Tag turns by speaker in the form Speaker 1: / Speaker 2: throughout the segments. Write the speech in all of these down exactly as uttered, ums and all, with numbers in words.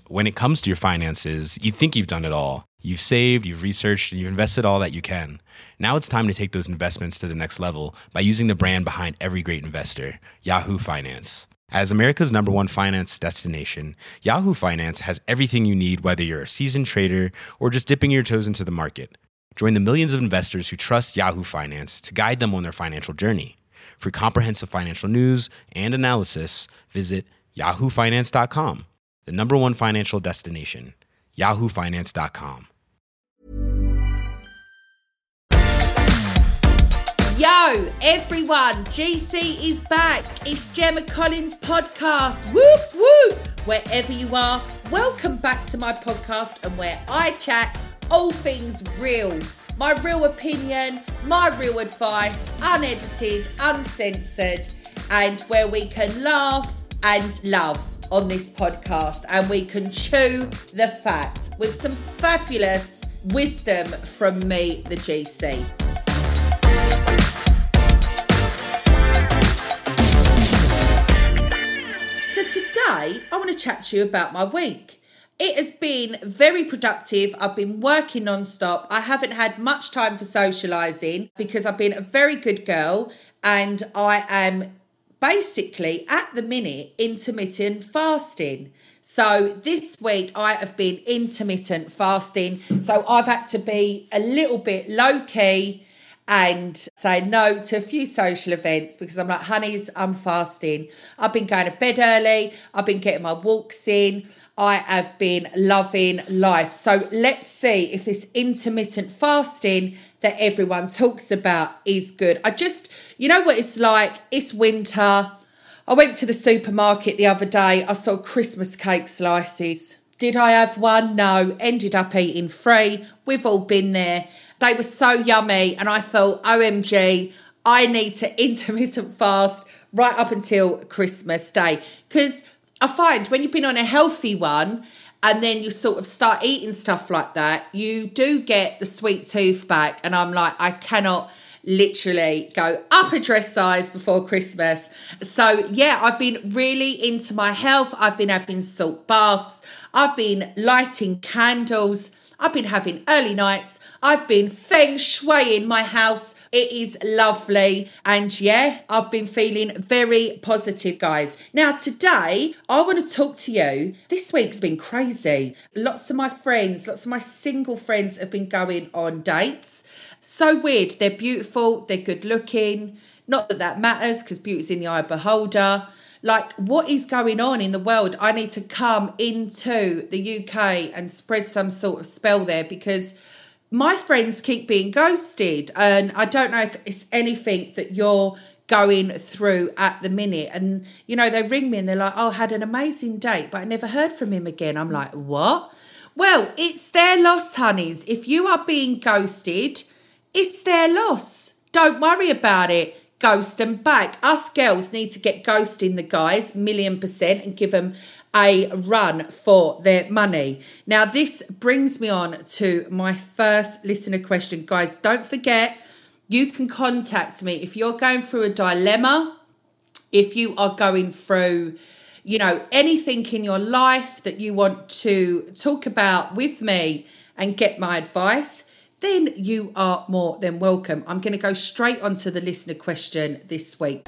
Speaker 1: when it comes to your finances, you think you've done it all. You've saved, you've researched, and you've invested all that you can. Now it's time to take those investments to the next level by using the brand behind every great investor, Yahoo Finance. As America's number one finance destination, Yahoo Finance has everything you need, whether you're a seasoned trader or just dipping your toes into the market. Join the millions of investors who trust Yahoo Finance to guide them on their financial journey. For comprehensive financial news and analysis, visit yahoo finance dot com, the number one financial destination, yahoo finance dot com.
Speaker 2: Yo, everyone, G C is back. It's Gemma Collins' podcast. Whoop, whoop. Wherever you are, welcome back to my podcast and where I chat all things real. My real opinion, my real advice, unedited, uncensored, and where we can laugh and love on this podcast and we can chew the fat with some fabulous wisdom from me, the G C. So today, I want to chat to you about my week. It has been very productive. I've been working non-stop. I haven't had much time for socialising because I've been a very good girl and I am basically at the minute intermittent fasting. So this week I have been intermittent fasting. So I've had to be a little bit low-key and say no to a few social events because I'm like, honeys, I'm fasting. I've been going to bed early. I've been getting my walks in. I have been loving life. So let's see if this intermittent fasting that everyone talks about is good. I just, you know what it's like? It's winter. I went to the supermarket the other day. I saw Christmas cake slices. Did I have one? No. Ended up eating three. We've all been there. They were so yummy and I thought, O M G, I need to intermittent fast right up until Christmas Day. Because I find when you've been on a healthy one and then you sort of start eating stuff like that, you do get the sweet tooth back. And I'm like, I cannot literally go up a dress size before Christmas. So yeah, I've been really into my health. I've been having salt baths. I've been lighting candles. I've been having early nights. I've been feng shuiing my house. It is lovely. And yeah, I've been feeling very positive, guys. Now, today, I want to talk to you. This week's been crazy. Lots of my friends, lots of my single friends have been going on dates. So weird. They're beautiful. They're good looking. Not that that matters because beauty's in the eye of the beholder. Like, what is going on in the world? I need to come into the U K and spread some sort of spell there because my friends keep being ghosted. And I don't know if it's anything that you're going through at the minute. And, you know, they ring me and they're like, oh, I had an amazing date, but I never heard from him again. I'm like, what? Well, it's their loss, honeys. If you are being ghosted, it's their loss. Don't worry about it. Ghost them back. Us girls need to get ghosting the guys, million percent, and give them a run for their money. Now, this brings me on to my first listener question. Guys, don't forget, you can contact me if you're going through a dilemma, if you are going through, you know, anything in your life that you want to talk about with me and get my advice, then you are more than welcome. I'm going to go straight onto the listener question this week.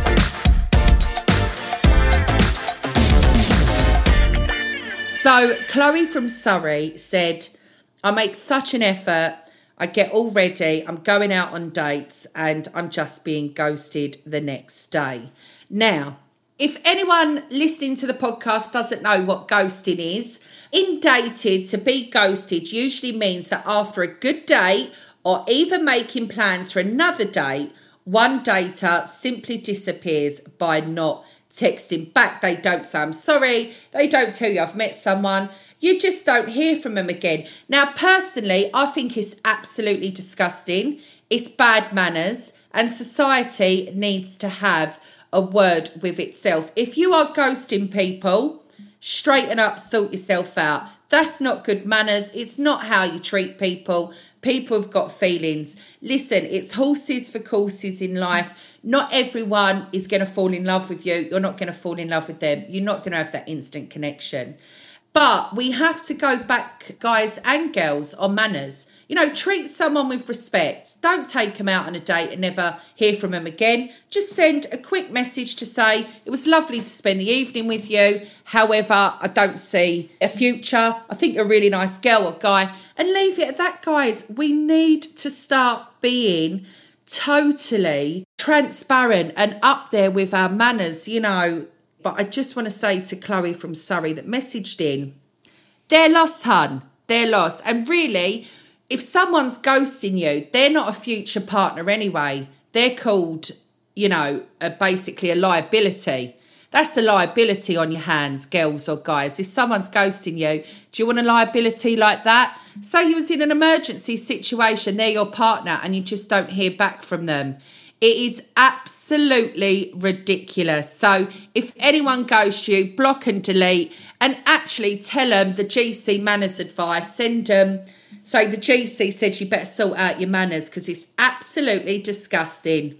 Speaker 2: So Chloe from Surrey said, I make such an effort. I get all ready. I'm going out on dates and I'm just being ghosted the next day. Now, if anyone listening to the podcast doesn't know what ghosting is, in dated, to be ghosted usually means that after a good date or even making plans for another date, one dater simply disappears by not texting back. They don't say, I'm sorry. They don't tell you I've met someone. You just don't hear from them again. Now, personally, I think it's absolutely disgusting. It's bad manners and society needs to have a word with itself. If you are ghosting people, straighten up, sort yourself out. That's not good manners. It's not how you treat people. People have got feelings. Listen, it's horses for courses in life. Not everyone is going to fall in love with you. You're not going to fall in love with them. You're not going to have that instant connection. But we have to go back, guys and girls, on manners. You know, treat someone with respect. Don't take them out on a date and never hear from them again. Just send a quick message to say, it was lovely to spend the evening with you. However, I don't see a future. I think you're a really nice girl or guy. And leave it at that, guys. We need to start being totally transparent and up there with our manners, you know. But I just want to say to Chloe from Surrey that messaged in, they're lost, hun. They're lost. And really, if someone's ghosting you, they're not a future partner anyway. They're called, you know, a, basically a liability. That's a liability on your hands, girls or guys. If someone's ghosting you, do you want a liability like that? Say you was in an emergency situation, they're your partner, and you just don't hear back from them. It is absolutely ridiculous. So if anyone ghosts you, block and delete, and actually tell them the G C manners advice. Send them, say the G C said you better sort out your manners because it's absolutely disgusting.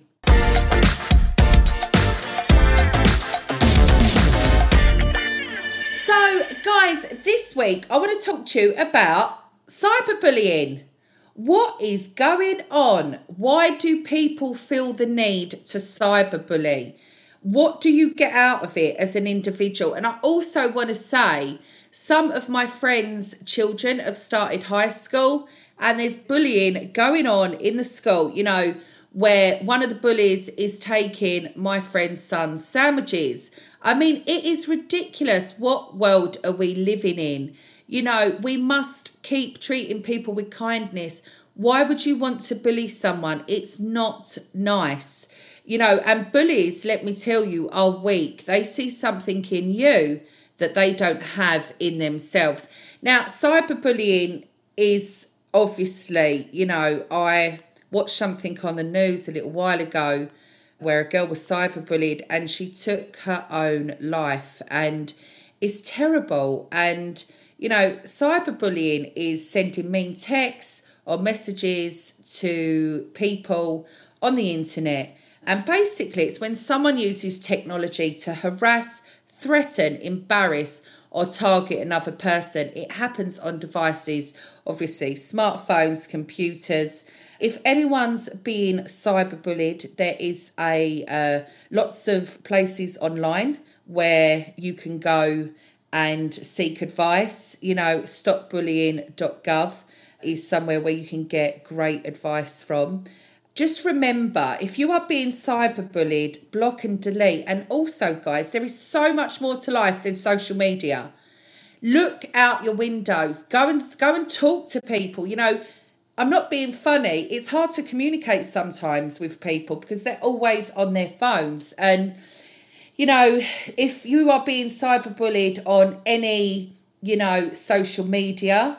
Speaker 2: So guys, this week I want to talk to you about cyberbullying. What is going on? Why do people feel the need to cyberbully? What do you get out of it as an individual? And I also want to say, some of my friends' children have started high school and there's bullying going on in the school, you know, where one of the bullies is taking my friend's son's sandwiches. I mean, it is ridiculous. What world are we living in? You know, we must keep treating people with kindness. Why would you want to bully someone? It's not nice. You know, and bullies, let me tell you, are weak. They see something in you that they don't have in themselves. Now, cyberbullying is obviously, you know, I watched something on the news a little while ago where a girl was cyberbullied and she took her own life, and it's terrible. And you know, cyberbullying is sending mean texts or messages to people on the internet. And basically, it's when someone uses technology to harass, threaten, embarrass, or target another person. It happens on devices, obviously, smartphones, computers. If anyone's being cyberbullied, there is a uh, lots of places online where you can go and seek advice. You know, stop bullying dot gov is somewhere where you can get great advice from. Just remember, if you are being cyberbullied, block and delete. And also, guys, there is so much more to life than social media. Look out your windows. Go and go and talk to people. You know, I'm not being funny. It's hard to communicate sometimes with people because they're always on their phones. And you know, if you are being cyberbullied on any, you know, social media,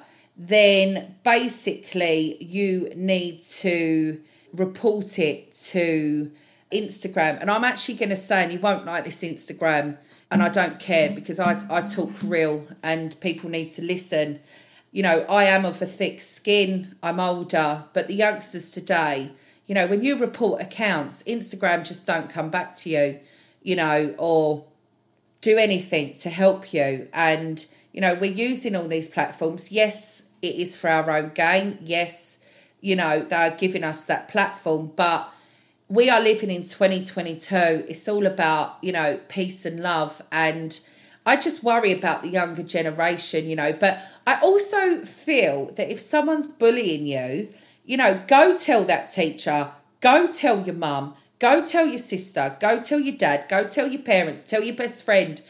Speaker 2: then basically you need to report it to Instagram. And I'm actually going to say, and you won't like this Instagram, and I don't care because I, I talk real and people need to listen. You know, I am of a thick skin, I'm older, but the youngsters today, you know, when you report accounts, Instagram just don't come back to you, you know, or do anything to help you. And, you know, we're using all these platforms. Yes, it is for our own gain. Yes, you know, they're giving us that platform, but we are living in twenty twenty-two. It's all about, you know, peace and love. And I just worry about the younger generation, you know, but I also feel that if someone's bullying you, you know, go tell that teacher, go tell your mum, go tell your sister, go tell your dad, go tell your parents, tell your best friend.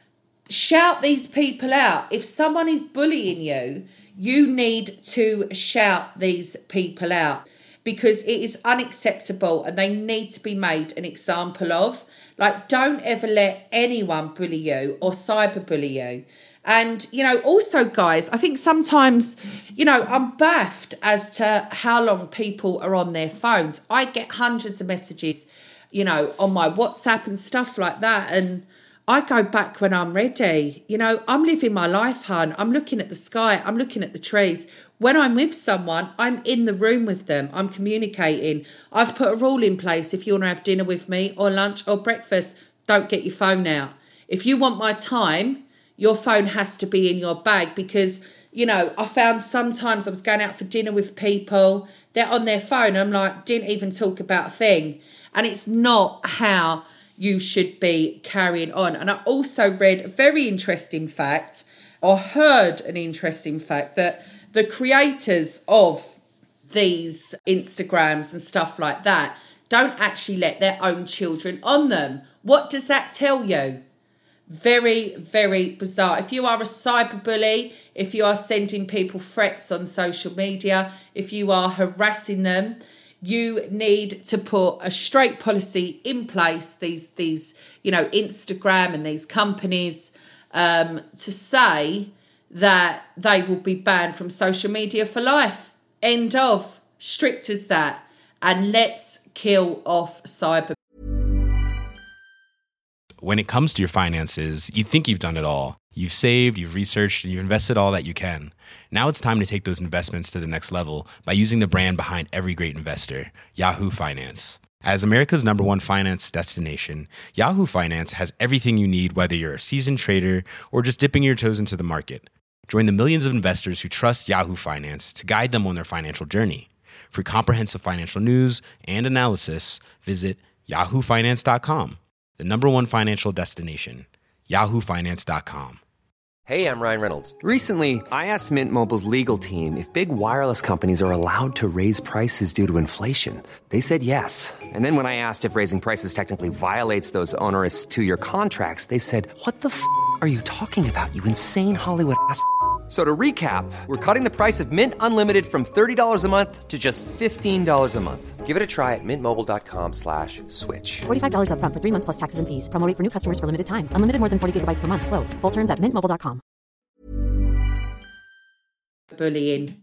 Speaker 2: Shout these people out. If someone is bullying you, you need to shout these people out because it is unacceptable and they need to be made an example of. Like, don't ever let anyone bully you or cyberbully you. And, you know, also, guys, I think sometimes, you know, I'm baffed as to how long people are on their phones. I get hundreds of messages, you know, on my WhatsApp and stuff like that. And I go back when I'm ready. You know, I'm living my life, hun. I'm looking at the sky. I'm looking at the trees. When I'm with someone, I'm in the room with them. I'm communicating. I've put a rule in place. If you want to have dinner with me or lunch or breakfast, don't get your phone out. If you want my time, your phone has to be in your bag because, you know, I found sometimes I was going out for dinner with people, they're on their phone. I'm like, didn't even talk about a thing. And it's not how you should be carrying on. And I also read a very interesting fact, or heard an interesting fact, that the creators of these Instagrams and stuff like that don't actually let their own children on them. What does that tell you? Very, very bizarre. If you are a cyberbully, if you are sending people threats on social media, if you are harassing them, you need to put a straight policy in place, these, these you know, Instagram and these companies, um, to say that they will be banned from social media for life. End of. Strict as that. And let's kill off cyber.
Speaker 1: When it comes to your finances, you think you've done it all. You've saved, you've researched, and you've invested all that you can. Now it's time to take those investments to the next level by using the brand behind every great investor, Yahoo Finance. As America's number one finance destination, Yahoo Finance has everything you need, whether you're a seasoned trader or just dipping your toes into the market. Join the millions of investors who trust Yahoo Finance to guide them on their financial journey. For comprehensive financial news and analysis, visit yahoo finance dot com. The number one financial destination, yahoo finance dot com.
Speaker 3: Hey, I'm Ryan Reynolds. Recently, I asked Mint Mobile's legal team if big wireless companies are allowed to raise prices due to inflation. They said yes. And then when I asked if raising prices technically violates those onerous two-year contracts, they said, what the f*** are you talking about, you insane Hollywood ass f- So to recap, we're cutting the price of Mint Unlimited from thirty dollars a month to just fifteen dollars a month. Give it a try at mintmobile.com slash switch.
Speaker 4: forty-five dollars up front for three months plus taxes and fees. Promo rate for new customers for limited time. Unlimited more than forty gigabytes per month. Slows full terms at mint mobile dot com.
Speaker 2: Bullying.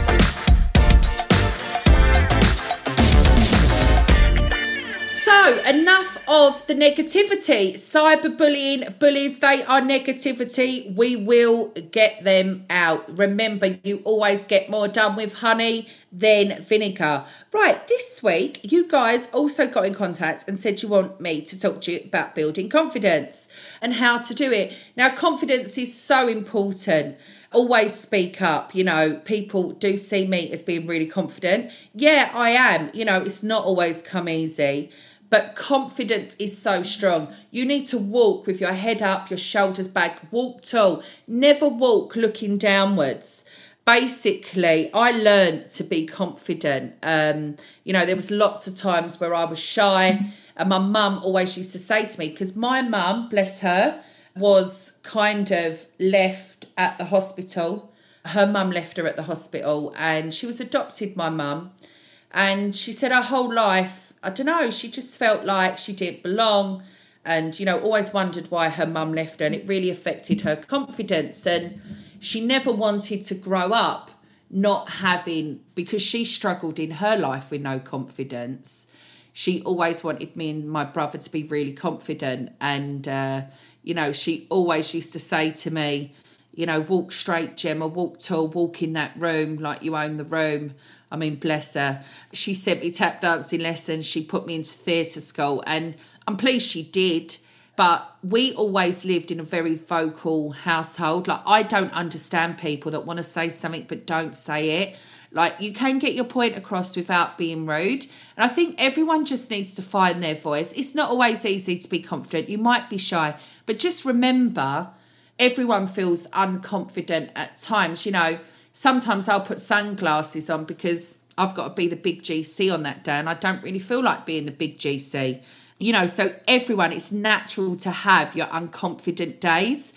Speaker 2: So, enough of the negativity. Cyberbullying, bullies, they are negativity. We will get them out. Remember, you always get more done with honey than vinegar. Right, this week, you guys also got in contact and said you want me to talk to you about building confidence and how to do it. Now, confidence is so important. Always speak up. You know, people do see me as being really confident. Yeah, I am. You know, it's not always come easy. But confidence is so strong. You need to walk with your head up, your shoulders back, walk tall. Never walk looking downwards. Basically, I learned to be confident. Um, you know, there was lots of times where I was shy. And my mum always used to say to me, because my mum, bless her, was kind of left at the hospital. Her mum left her at the hospital and she was adopted, my mum. And she said her whole life, I don't know, she just felt like she didn't belong and, you know, always wondered why her mum left her, and it really affected her confidence. And she never wanted to grow up not having, because she struggled in her life with no confidence. She always wanted me and my brother to be really confident. And, uh, you know, she always used to say to me, you know, walk straight, Gemma, walk tall, walk in that room like you own the room. I mean, bless her. She sent me tap dancing lessons. She put me into theatre school, and I'm pleased she did. But we always lived in a very vocal household. Like, I don't understand people that want to say something but don't say it. Like, you can get your point across without being rude. And I think everyone just needs to find their voice. It's not always easy to be confident. You might be shy. But just remember, everyone feels unconfident at times. You know, sometimes I'll put sunglasses on because I've got to be the big G C on that day and I don't really feel like being the big G C. You know, so everyone, it's natural to have your unconfident days,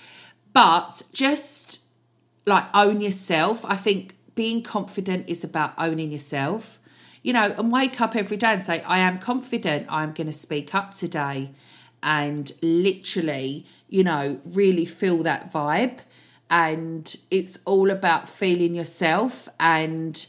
Speaker 2: but just like own yourself. I think being confident is about owning yourself, you know, and wake up every day and say, I am confident, I'm going to speak up today, and literally, you know, really feel that vibe. And it's all about feeling yourself and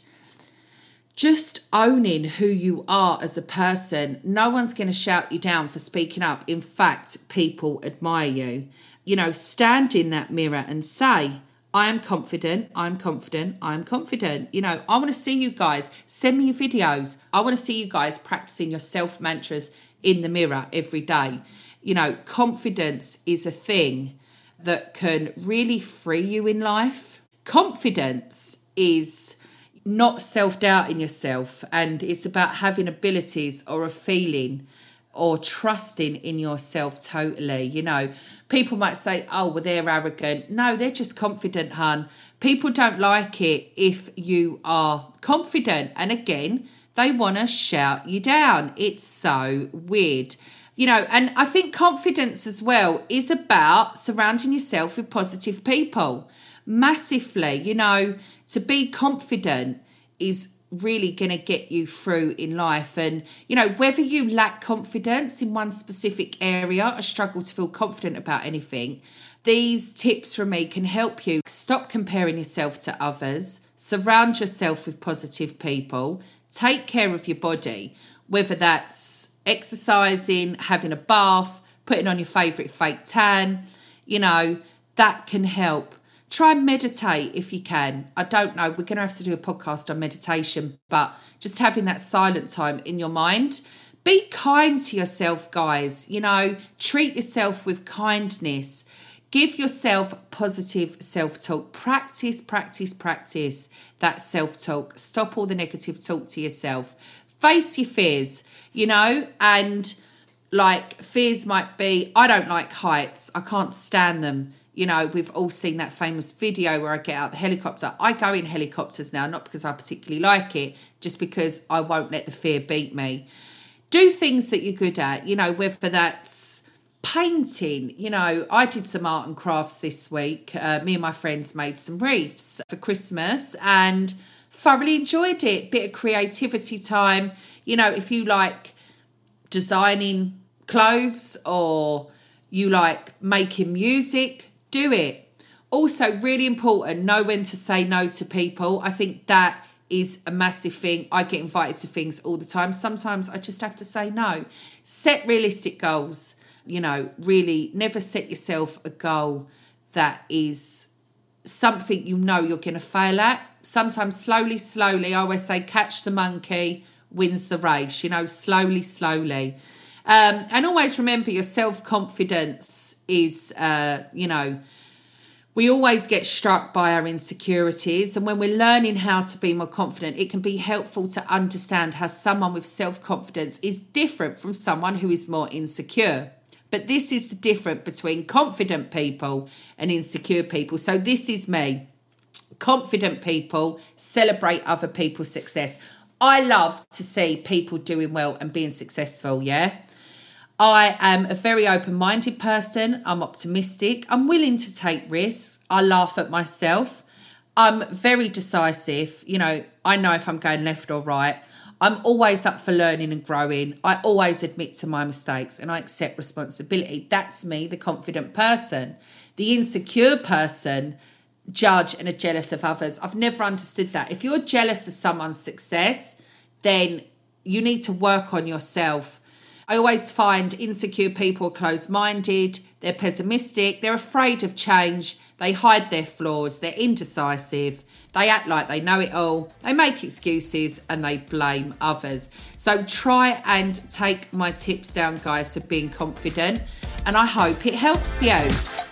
Speaker 2: just owning who you are as a person. No one's going to shout you down for speaking up. In fact, people admire you. You know, stand in that mirror and say, I am confident, I'm confident, I'm confident. You know, I want to see you guys. Send me your videos. I want to see you guys practicing your self mantras in the mirror every day. You know, confidence is a thing that can really free you in life. Confidence is not self-doubting yourself, and it's about having abilities or a feeling or trusting in yourself totally. You know, people might say, oh, well, they're arrogant. No, they're just confident, hun. People don't like it if you are confident. And again, they want to shout you down. It's so weird. You know, and I think confidence as well is about surrounding yourself with positive people. Massively, you know, to be confident is really going to get you through in life. And, you know, whether you lack confidence in one specific area or struggle to feel confident about anything, these tips from me can help you. Stop comparing yourself to others, surround yourself with positive people, take care of your body, whether that's exercising, having a bath, putting on your favourite fake tan, you know, that can help. Try and meditate if you can. I don't know, we're going to have to do a podcast on meditation, but just having that silent time in your mind. Be kind to yourself, guys. You know, treat yourself with kindness. Give yourself positive self-talk. Practice, practice, practice that self-talk. Stop all the negative talk to yourself. Face your fears, you know, and like fears might be, I don't like heights. I can't stand them. You know, we've all seen that famous video where I get out the helicopter. I go in helicopters now, not because I particularly like it, just because I won't let the fear beat me. Do things that you're good at, you know, whether that's painting. You know, I did some art and crafts this week. Uh, me and my friends made some wreaths for Christmas and thoroughly enjoyed it. Bit of creativity time. You know, if you like designing clothes or you like making music, do it. Also, really important, know when to say no to people. I think that is a massive thing. I get invited to things all the time. Sometimes I just have to say no. Set realistic goals. You know, really never set yourself a goal that is something you know you're going to fail at. Sometimes slowly, slowly, I always say catch the monkey wins the race, you know, slowly, slowly. Um, and always remember your self-confidence is, uh, you know, we always get struck by our insecurities. And when we're learning how to be more confident, it can be helpful to understand how someone with self-confidence is different from someone who is more insecure. But this is the difference between confident people and insecure people. So this is me. Confident people celebrate other people's success. I love to see people doing well and being successful, yeah? I am a very open-minded person. I'm optimistic. I'm willing to take risks. I laugh at myself. I'm very decisive. You know, I know if I'm going left or right. I'm always up for learning and growing. I always admit to my mistakes and I accept responsibility. That's me, the confident person. The insecure person judge and are jealous of others. I've never understood that. If you're jealous of someone's success, then you need to work on yourself. I always find insecure people are closed-minded, they're pessimistic, they're afraid of change, they hide their flaws, they're indecisive, they act like they know it all, they make excuses and they blame others. So try and take my tips down, guys, for being confident, and I hope it helps you.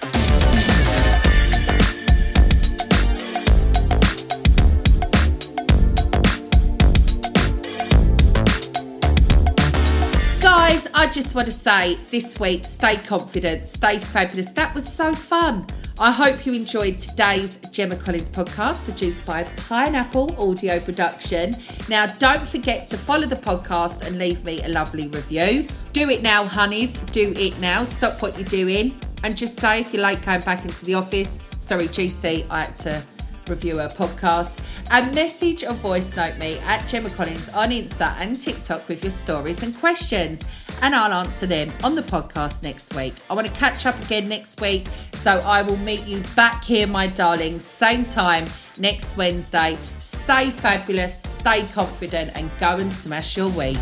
Speaker 2: Guys, I just want to say this week, stay confident, stay fabulous. That was so fun. I hope you enjoyed today's Gemma Collins podcast produced by Pineapple Audio Production. Now, don't forget to follow the podcast and leave me a lovely review. Do it now, honeys. Do it now. Stop what you're doing. And just say if you're late going back into the office, sorry, G C, I had to review a podcast, and message or voice note me at Gemma Collins on Insta and TikTok with your stories and questions, and I'll answer them on the podcast next week. I want to catch up again next week, so I will meet you back here, my darlings, same time next Wednesday. Stay fabulous, stay confident, and go and smash your week.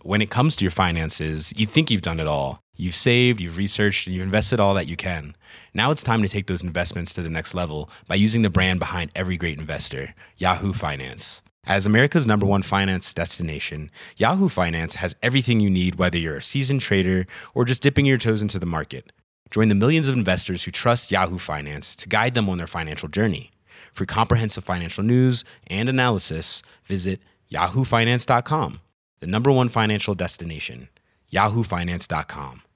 Speaker 1: When it comes to your finances, you think you've done it all. You've saved, you've researched, and you've invested all that you can. Now it's time to take those investments to the next level by using the brand behind every great investor, Yahoo Finance. As America's number one finance destination, Yahoo Finance has everything you need, whether you're a seasoned trader or just dipping your toes into the market. Join the millions of investors who trust Yahoo Finance to guide them on their financial journey. For comprehensive financial news and analysis, visit yahoo finance dot com, the number one financial destination, yahoo finance dot com.